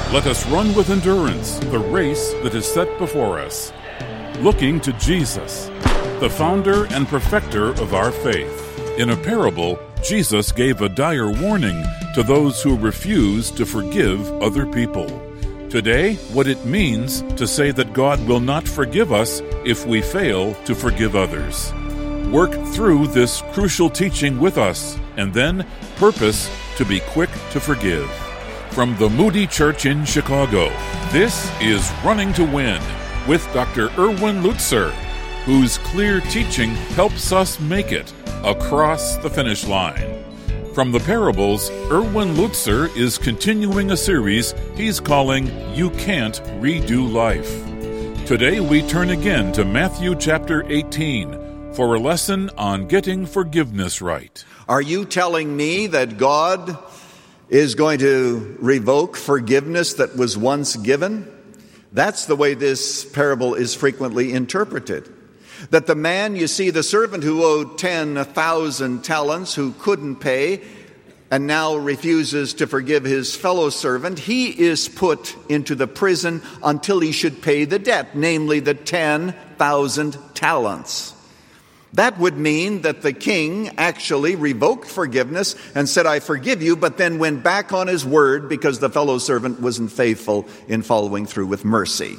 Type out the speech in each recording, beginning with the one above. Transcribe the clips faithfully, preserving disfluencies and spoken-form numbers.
Let us run with endurance the race that is set before us, looking to Jesus, the founder and perfecter of our faith. In a parable, Jesus gave a dire warning to those who refuse to forgive other people. Today, what it means to say that God will not forgive us if we fail to forgive others. Work through this crucial teaching with us, and then purpose to be quick to forgive. From the Moody Church in Chicago, this is Running to Win with Doctor Erwin Lutzer, whose clear teaching helps us make it across the finish line. From the parables, Erwin Lutzer is continuing a series he's calling You Can't Redo Life. Today we turn again to Matthew chapter eighteen for a lesson on getting forgiveness right. Are you telling me that God is going to revoke forgiveness that was once given? That's the way this parable is frequently interpreted. That the man, you see, the servant who owed ten thousand talents, who couldn't pay, and now refuses to forgive his fellow servant, he is put into the prison until he should pay the debt, namely the ten thousand talents. That would mean that the king actually revoked forgiveness and said, I forgive you, but then went back on his word because the fellow servant wasn't faithful in following through with mercy.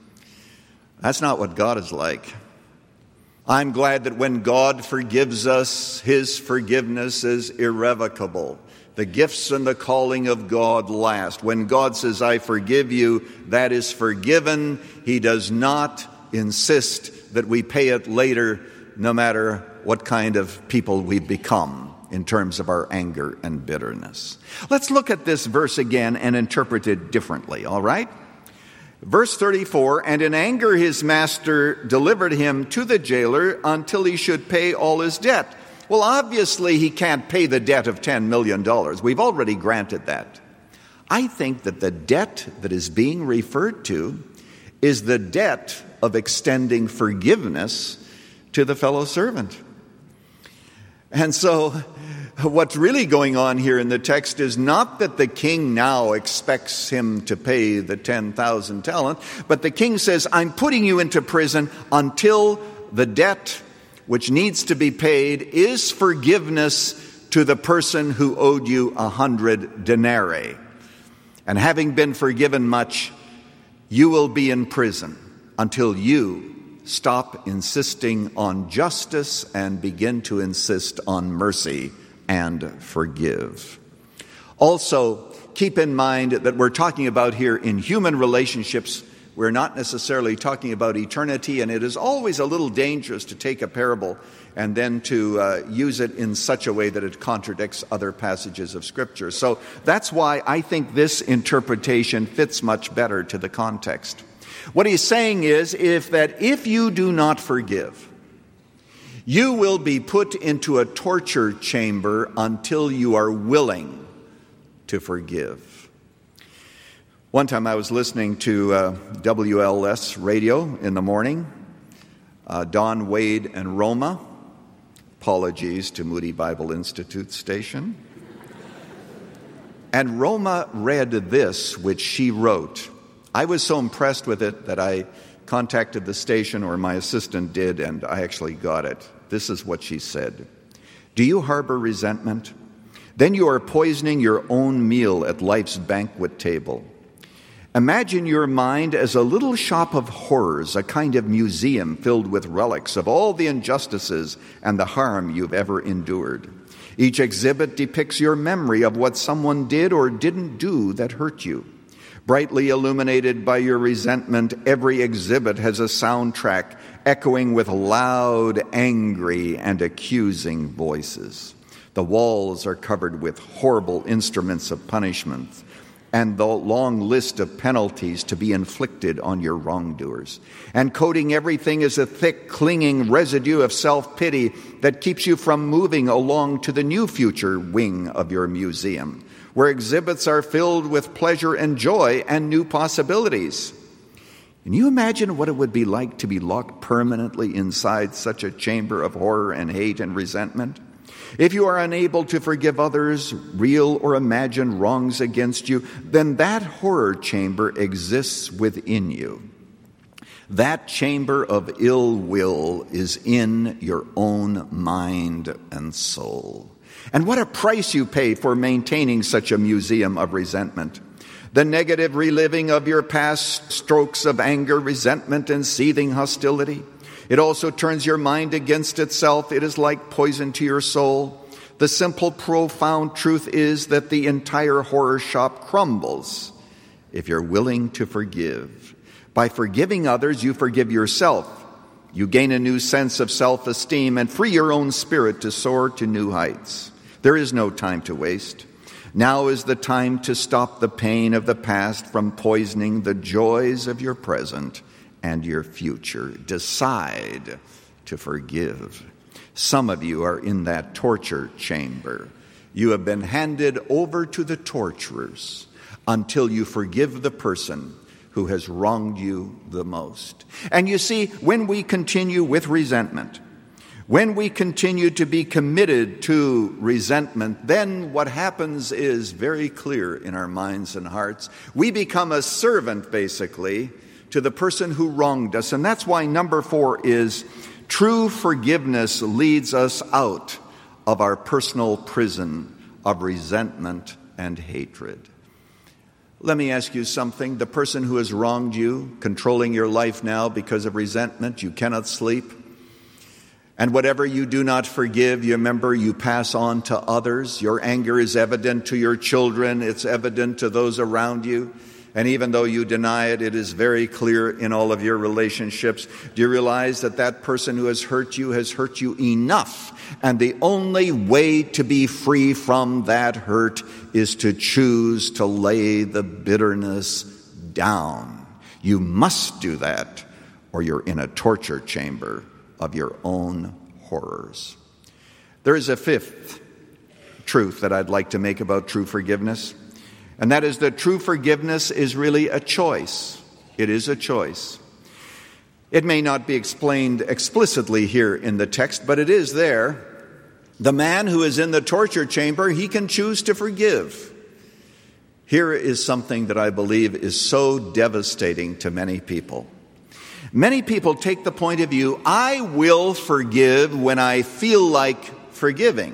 That's not what God is like. I'm glad that when God forgives us, his forgiveness is irrevocable. The gifts and the calling of God last. When God says, I forgive you, that is forgiven. He does not insist that we pay it later, no matter what kind of people we become in terms of our anger and bitterness. Let's look at this verse again and interpret it differently, all right? Verse thirty-four, and in anger his master delivered him to the jailer until he should pay all his debt. Well, obviously he can't pay the debt of ten million dollars. We've already granted that. I think that the debt that is being referred to is the debt of extending forgiveness to the fellow servant. And so what's really going on here in the text is not that the king now expects him to pay the ten thousand talents, but the king says, I'm putting you into prison until the debt which needs to be paid is forgiveness to the person who owed you a hundred denarii. And having been forgiven much, you will be in prison until you stop insisting on justice and begin to insist on mercy and forgive. Also, keep in mind that we're talking about here in human relationships. We're not necessarily talking about eternity, and it is always a little dangerous to take a parable and then to uh, use it in such a way that it contradicts other passages of Scripture. So that's why I think this interpretation fits much better to the context. What he's saying is if that if you do not forgive, you will be put into a torture chamber until you are willing to forgive. One time I was listening to uh, W L S radio in the morning, uh, Don, Wade, and Roma. Apologies to Moody Bible Institute station. And Roma read this, which she wrote. I was so impressed with it that I contacted the station, or my assistant did, and I actually got it. This is what she said. Do you harbor resentment? Then you are poisoning your own meal at life's banquet table. Imagine your mind as a little shop of horrors, a kind of museum filled with relics of all the injustices and the harm you've ever endured. Each exhibit depicts your memory of what someone did or didn't do that hurt you. Brightly illuminated by your resentment, every exhibit has a soundtrack echoing with loud, angry, and accusing voices. The walls are covered with horrible instruments of punishment and the long list of penalties to be inflicted on your wrongdoers. And coating everything is a thick, clinging residue of self-pity that keeps you from moving along to the new future wing of your museum, where exhibits are filled with pleasure and joy and new possibilities. Can you imagine what it would be like to be locked permanently inside such a chamber of horror and hate and resentment? If you are unable to forgive others, real or imagined wrongs against you, then that horror chamber exists within you. That chamber of ill will is in your own mind and soul. And what a price you pay for maintaining such a museum of resentment. The negative reliving of your past strokes of anger, resentment, and seething hostility. It also turns your mind against itself. It is like poison to your soul. The simple, profound truth is that the entire horror shop crumbles if you're willing to forgive. By forgiving others, you forgive yourself. You gain a new sense of self-esteem and free your own spirit to soar to new heights. There is no time to waste. Now is the time to stop the pain of the past from poisoning the joys of your present and your future. Decide to forgive. Some of you are in that torture chamber. You have been handed over to the torturers until you forgive the person who has wronged you the most. And you see, when we continue with resentment, when we continue to be committed to resentment, then what happens is very clear in our minds and hearts. We become a servant, basically, to the person who wronged us. And that's why number four is true forgiveness leads us out of our personal prison of resentment and hatred. Let me ask you something. The person who has wronged you, controlling your life now because of resentment, you cannot sleep. And whatever you do not forgive, you remember, you pass on to others. Your anger is evident to your children. It's evident to those around you. And even though you deny it, it is very clear in all of your relationships. Do you realize that that person who has hurt you has hurt you enough? And the only way to be free from that hurt is to choose to lay the bitterness down. You must do that, or you're in a torture chamber of your own horrors. There is a fifth truth that I'd like to make about true forgiveness. And that is that true forgiveness is really a choice. It is a choice. It may not be explained explicitly here in the text, but it is there. The man who is in the torture chamber, he can choose to forgive. Here is something that I believe is so devastating to many people. Many people take the point of view, I will forgive when I feel like forgiving.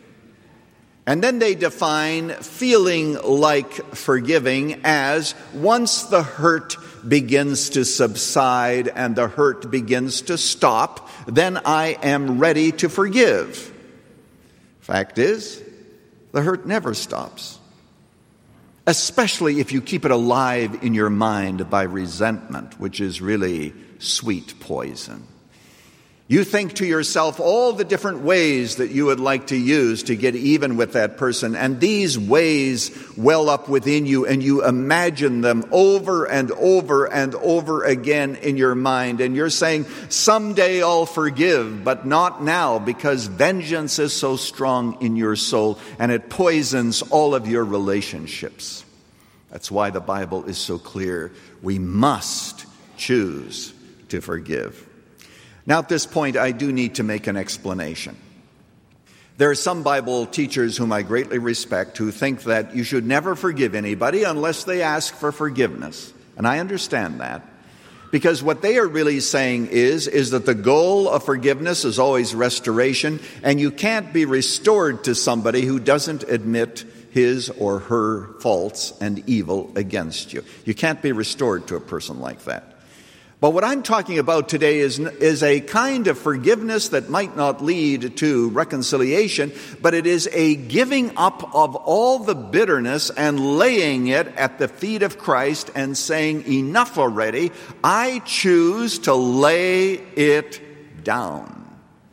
And then they define feeling like forgiving as once the hurt begins to subside and the hurt begins to stop, then I am ready to forgive. Fact is, the hurt never stops. Especially if you keep it alive in your mind by resentment, which is really sweet poison. You think to yourself all the different ways that you would like to use to get even with that person, and these ways well up within you, and you imagine them over and over and over again in your mind, and you're saying, someday I'll forgive, but not now, because vengeance is so strong in your soul, and it poisons all of your relationships. That's why the Bible is so clear. We must choose to forgive. Now, at this point, I do need to make an explanation. There are some Bible teachers whom I greatly respect who think that you should never forgive anybody unless they ask for forgiveness. And I understand that. Because what they are really saying is, is that the goal of forgiveness is always restoration, and you can't be restored to somebody who doesn't admit his or her faults and evil against you. You can't be restored to a person like that. But what I'm talking about today is, is a kind of forgiveness that might not lead to reconciliation, but it is a giving up of all the bitterness and laying it at the feet of Christ and saying, enough already, I choose to lay it down.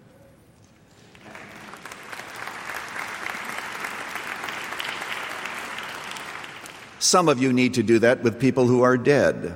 Some of you need to do that with people who are dead.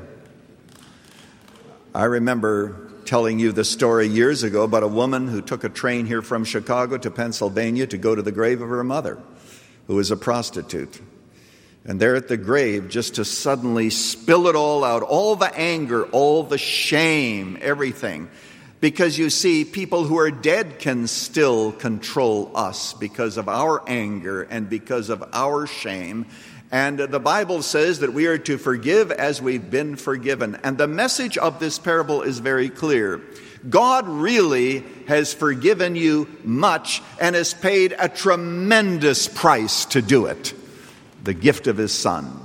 I remember telling you the story years ago about a woman who took a train here from Chicago to Pennsylvania to go to the grave of her mother, who was a prostitute. And there at the grave, just to suddenly spill it all out, all the anger, all the shame, everything, Because you see, people who are dead can still control us because of our anger and because of our shame. And the Bible says that we are to forgive as we've been forgiven. And the message of this parable is very clear. God really has forgiven you much and has paid a tremendous price to do it. The gift of his Son.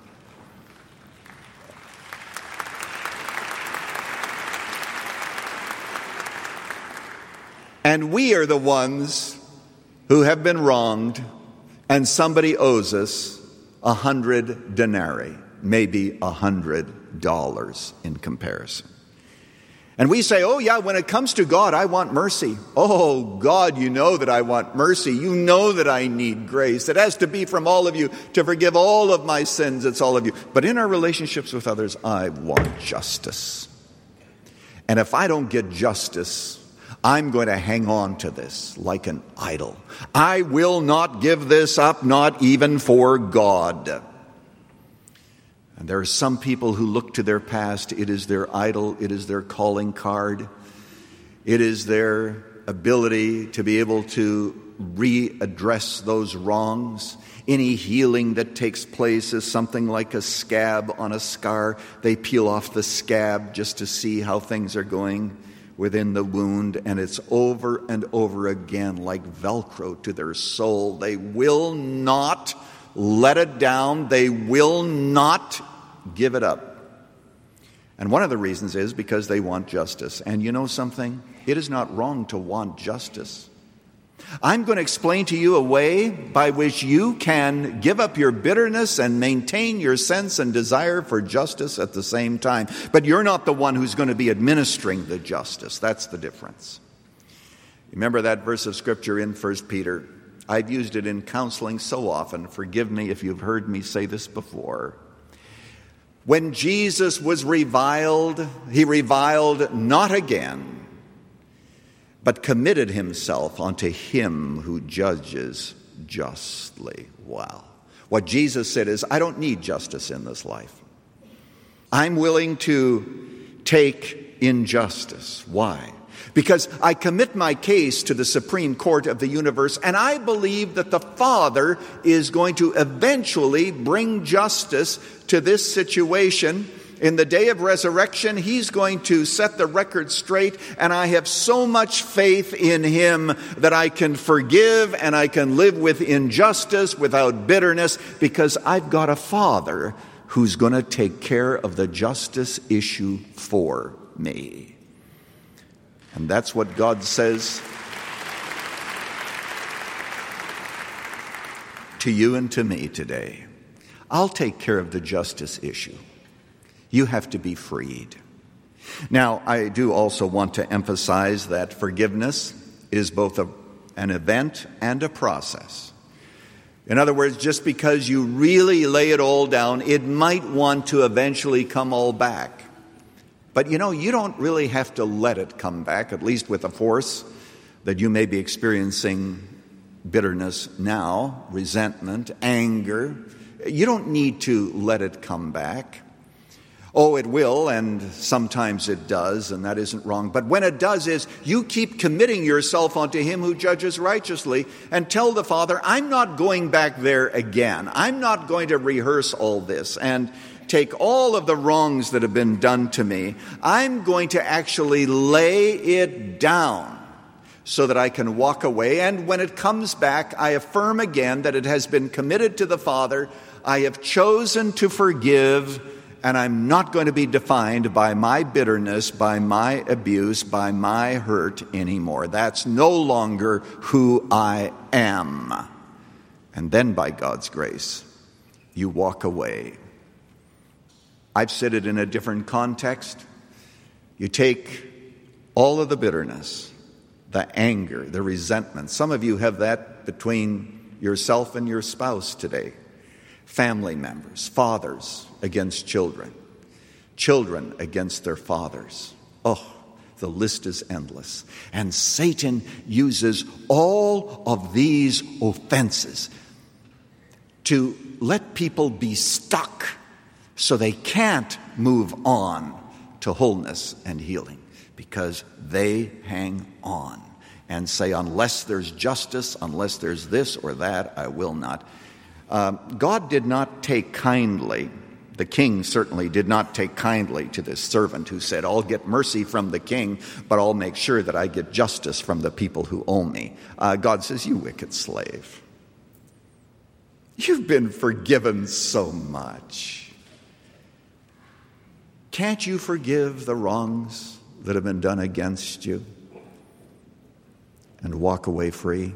And we are the ones who have been wronged, and somebody owes us a hundred denarii, maybe a hundred dollars in comparison. And we say, oh yeah, when it comes to God, I want mercy. Oh God, you know that I want mercy. You know that I need grace. It has to be from all of you to forgive all of my sins. It's all of you. But in our relationships with others, I want justice. And if I don't get justice, I'm going to hang on to this like an idol. I will not give this up, not even for God. And there are some people who look to their past. It is their idol. It is their calling card. It is their ability to be able to readdress those wrongs. Any healing that takes place is something like a scab on a scar. They peel off the scab just to see how things are going within the wound, and it's over and over again like Velcro to their soul. They will not let it down. They will not give it up. And one of the reasons is because they want justice. And you know something? It is not wrong to want justice. I'm going to explain to you a way by which you can give up your bitterness and maintain your sense and desire for justice at the same time. But you're not the one who's going to be administering the justice. That's the difference. Remember that verse of Scripture in First Peter? I've used it in counseling so often. Forgive me if you've heard me say this before. When Jesus was reviled, he reviled not again, but committed himself unto him who judges justly. Wow. What Jesus said is, I don't need justice in this life. I'm willing to take injustice. Why? Because I commit my case to the Supreme Court of the universe, and I believe that the Father is going to eventually bring justice to this situation. In the day of resurrection, he's going to set the record straight, and I have so much faith in him that I can forgive and I can live with injustice without bitterness because I've got a Father who's going to take care of the justice issue for me. And that's what God says to you and to me today. I'll take care of the justice issue. You have to be freed. Now, I do also want to emphasize that forgiveness is both a, an event and a process. In other words, just because you really lay it all down, it might want to eventually come all back. But you know, you don't really have to let it come back, at least with the force that you may be experiencing bitterness now, resentment, anger. You don't need to let it come back. Oh, it will, and sometimes it does, and that isn't wrong. But when it does is, you keep committing yourself unto him who judges righteously and tell the Father, I'm not going back there again. I'm not going to rehearse all this and take all of the wrongs that have been done to me. I'm going to actually lay it down so that I can walk away. And when it comes back, I affirm again that it has been committed to the Father. I have chosen to forgive. And I'm not going to be defined by my bitterness, by my abuse, by my hurt anymore. That's no longer who I am. And then by God's grace, you walk away. I've said it in a different context. You take all of the bitterness, the anger, the resentment. Some of you have that between yourself and your spouse today. Family members, fathers against children, children against their fathers. Oh, the list is endless. And Satan uses all of these offenses to let people be stuck so they can't move on to wholeness and healing. because they hang on and say, unless there's justice, unless there's this or that, I will not. Um, God did not take kindly, the king certainly did not take kindly to this servant who said, I'll get mercy from the king, but I'll make sure that I get justice from the people who owe me. Uh, God says, you wicked slave. You've been forgiven so much. Can't you forgive the wrongs that have been done against you and walk away free?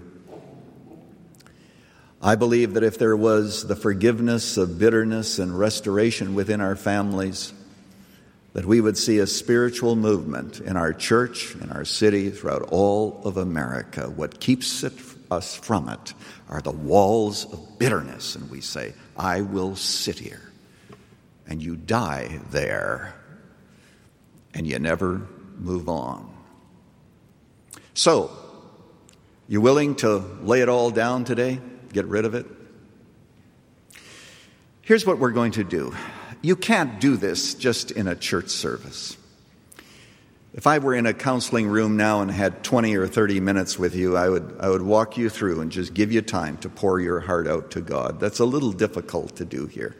I believe that if there was the forgiveness of bitterness and restoration within our families, that we would see a spiritual movement in our church, in our city, throughout all of America. What keeps it, us from it are the walls of bitterness. And we say, I will sit here. And you die there. And you never move on. So, you willing to lay it all down today? Get rid of it? Here's what we're going to do. You can't do this just in a church service. If I were in a counseling room now and had twenty or thirty minutes with you, I would I would walk you through and just give you time to pour your heart out to God. That's a little difficult to do here.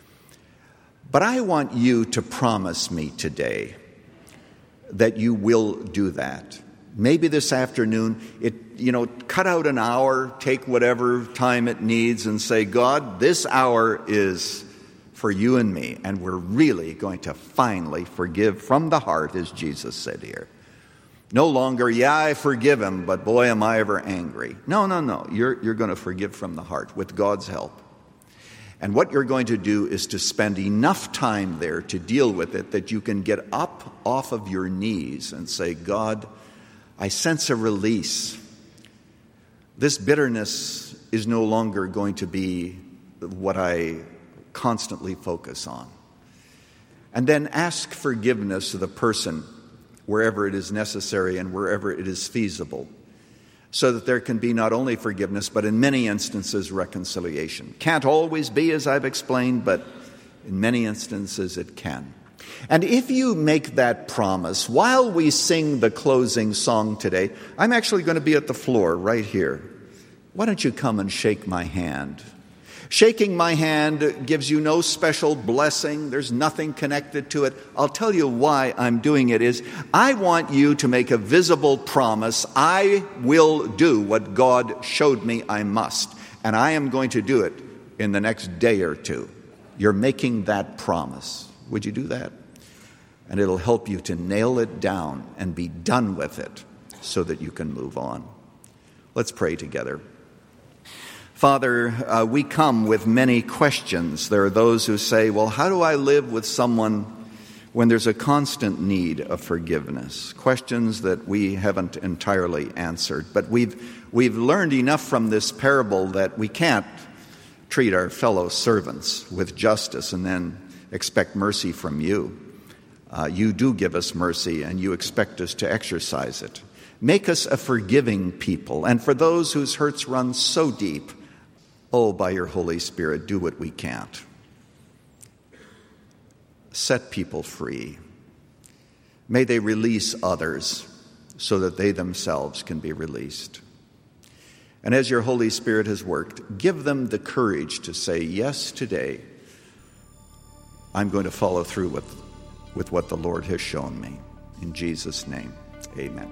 But I want you to promise me today that you will do that. Maybe this afternoon, it you know, cut out an hour, take whatever time it needs and say, God, this hour is for you and me, and we're really going to finally forgive from the heart, as Jesus said here. No longer, yeah, I forgive him, but boy, am I ever angry. No, no, no. You're, you're going to forgive from the heart with God's help. And what you're going to do is to spend enough time there to deal with it that you can get up off of your knees and say, God, I sense a release. This bitterness is no longer going to be what I constantly focus on. And then ask forgiveness of the person wherever it is necessary and wherever it is feasible, so that there can be not only forgiveness, but in many instances, reconciliation. Can't always be, as I've explained, but in many instances it can. And if you make that promise, while we sing the closing song today, I'm actually going to be at the floor right here. Why don't you come and shake my hand? Shaking my hand gives you no special blessing. There's nothing connected to it. I'll tell you why I'm doing it is I want you to make a visible promise. I will do what God showed me I must. And I am going to do it in the next day or two. You're making that promise. Would you do that? And it'll help you to nail it down and be done with it so that you can move on. Let's pray together. Father, uh, we come with many questions. There are those who say, well, how do I live with someone when there's a constant need of forgiveness? Questions that we haven't entirely answered. But we've we've learned enough from this parable that we can't treat our fellow servants with justice and then expect mercy from you. Uh, you do give us mercy, and you expect us to exercise it. Make us a forgiving people. And for those whose hurts run so deep, oh, by your Holy Spirit, do what we can't. Set people free. May they release others so that they themselves can be released. And as your Holy Spirit has worked, give them the courage to say, yes, today, I'm going to follow through with, with what the Lord has shown me. In Jesus' name, amen.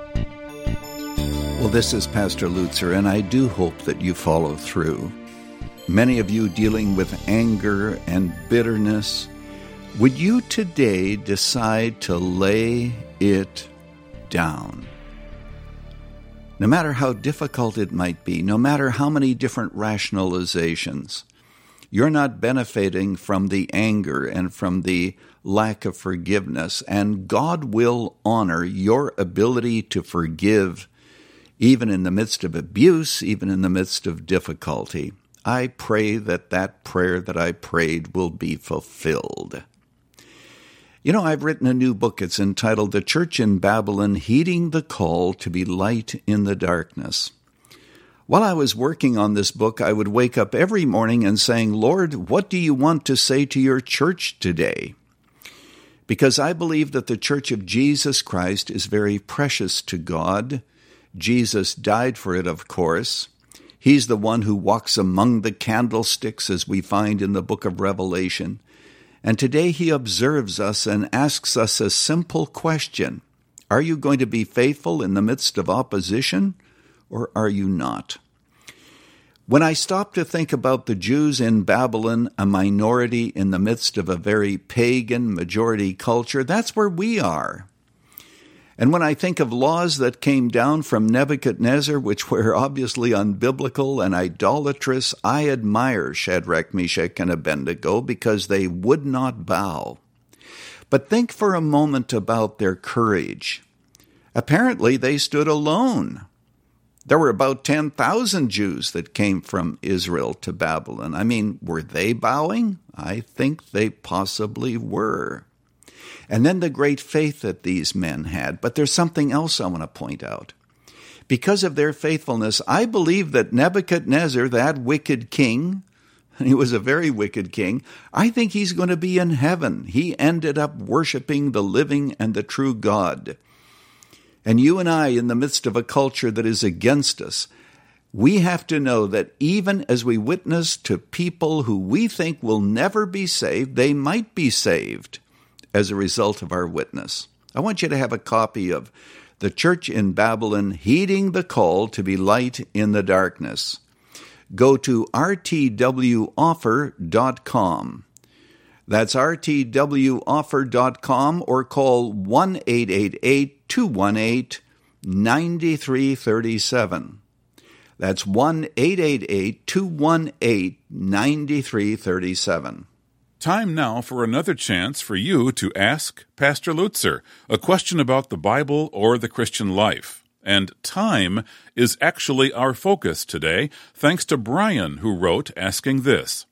Well, this is Pastor Lutzer, and I do hope that you follow through. Many of you dealing with anger and bitterness, would you today decide to lay it down? No matter how difficult it might be, no matter how many different rationalizations, you're not benefiting from the anger and from the lack of forgiveness, and God will honor your ability to forgive even in the midst of abuse, even in the midst of difficulty. I pray that that prayer that I prayed will be fulfilled. You know, I've written a new book. It's entitled The Church in Babylon, Heeding the Call to be Light in the Darkness. While I was working on this book, I would wake up every morning and saying, Lord, what do you want to say to your church today? because I believe that the Church of Jesus Christ is very precious to God. Jesus died for it, of course. He's the one who walks among the candlesticks, as we find in the book of Revelation. And today he observes us and asks us a simple question. Are you going to be faithful in the midst of opposition, or are you not? When I stop to think about the Jews in Babylon, a minority in the midst of a very pagan majority culture, that's where we are. And when I think of laws that came down from Nebuchadnezzar, which were obviously unbiblical and idolatrous, I admire Shadrach, Meshach, and Abednego because they would not bow. But think for a moment about their courage. Apparently, they stood alone. There were about ten thousand Jews that came from Israel to Babylon. I mean, were they bowing? I think they possibly were. And then the great faith that these men had. But there's something else I want to point out. Because of their faithfulness, I believe that Nebuchadnezzar, that wicked king, and he was a very wicked king, I think he's going to be in heaven. He ended up worshiping the living and the true God. And you and I, in the midst of a culture that is against us, we have to know that even as we witness to people who we think will never be saved, they might be saved as a result of our witness. I want you to have a copy of The Church in Babylon, Heeding the Call to be Light in the Darkness. Go to r t w offer dot com. That's r t w offer dot com, or call one eight eight eight, two one eight, nine three three seven. That's one eight eight eight, two one eight, nine three three seven. Time now for another chance for you to ask Pastor Lutzer a question about the Bible or the Christian life. And time is actually our focus today, thanks to Brian, who wrote asking this.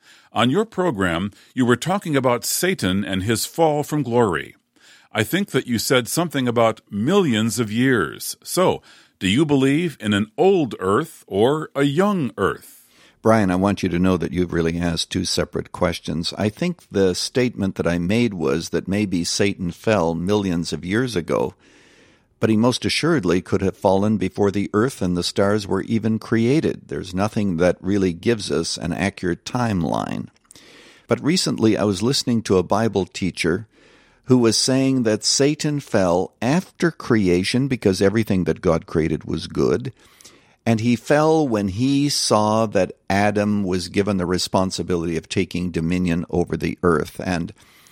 On your program, you were talking about Satan and his fall from glory. I think that you said something about millions of years. So, do you believe in an old earth or a young earth? Brian, I want you to know that you've really asked two separate questions. I think the statement that I made was that maybe Satan fell millions of years ago, but he most assuredly could have fallen before the earth and the stars were even created. There's nothing that really gives us an accurate timeline. But recently I was listening to a Bible teacher who was saying that Satan fell after creation because everything that God created was good, and he fell when he saw that Adam was given the responsibility of taking dominion over the earth. And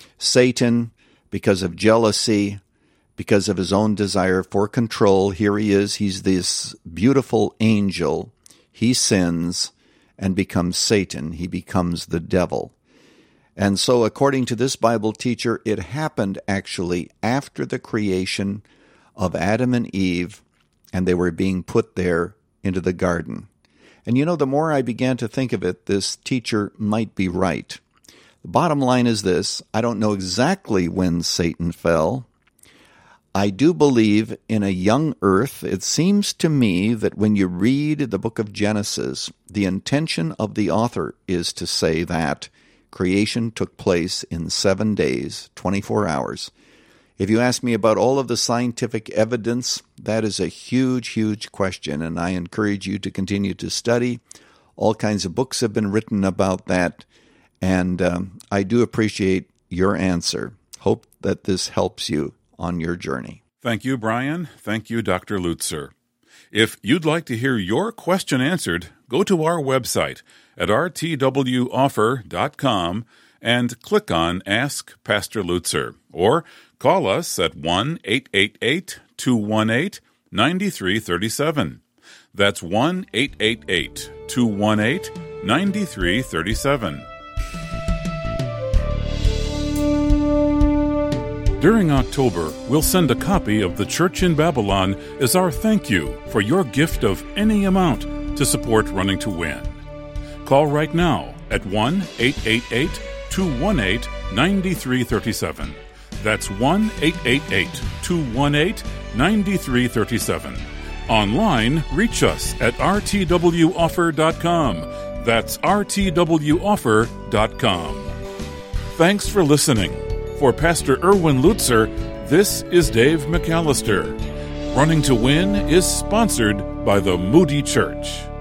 Satan, because of jealousy, because of his own desire for control, here he is, he's this beautiful angel. He sins and becomes Satan. He becomes the devil. And so, according to this Bible teacher, it happened actually after the creation of Adam and Eve, and they were being put there into the garden. And you know, the more I began to think of it, this teacher might be right. The bottom line is this: I don't know exactly when Satan fell. I do believe in a young earth. It seems to me that when you read the book of Genesis, the intention of the author is to say that creation took place in seven days, twenty-four hours. If you ask me about all of the scientific evidence, that is a huge, huge question, and I encourage you to continue to study. All kinds of books have been written about that, and um, I do appreciate your answer. Hope that this helps you on your journey. Thank you, Brian. Thank you, Doctor Lutzer. If you'd like to hear your question answered, go to our website at r t w offer dot com and click on Ask Pastor Lutzer, or call us at one eight eight eight, two one eight, nine three three seven. That's one eight eight eight, two one eight, nine three three seven. During October, we'll send a copy of The Church in Babylon as our thank you for your gift of any amount to support Running to Win. Call right now at one eight eight eight, two one eight, nine three three seven. That's one eight eight eight, two one eight, nine three three seven. Online, reach us at r t w offer dot com. That's r t w offer dot com. Thanks for listening. For Pastor Erwin Lutzer, this is Dave McAllister. Running to Win is sponsored by the Moody Church.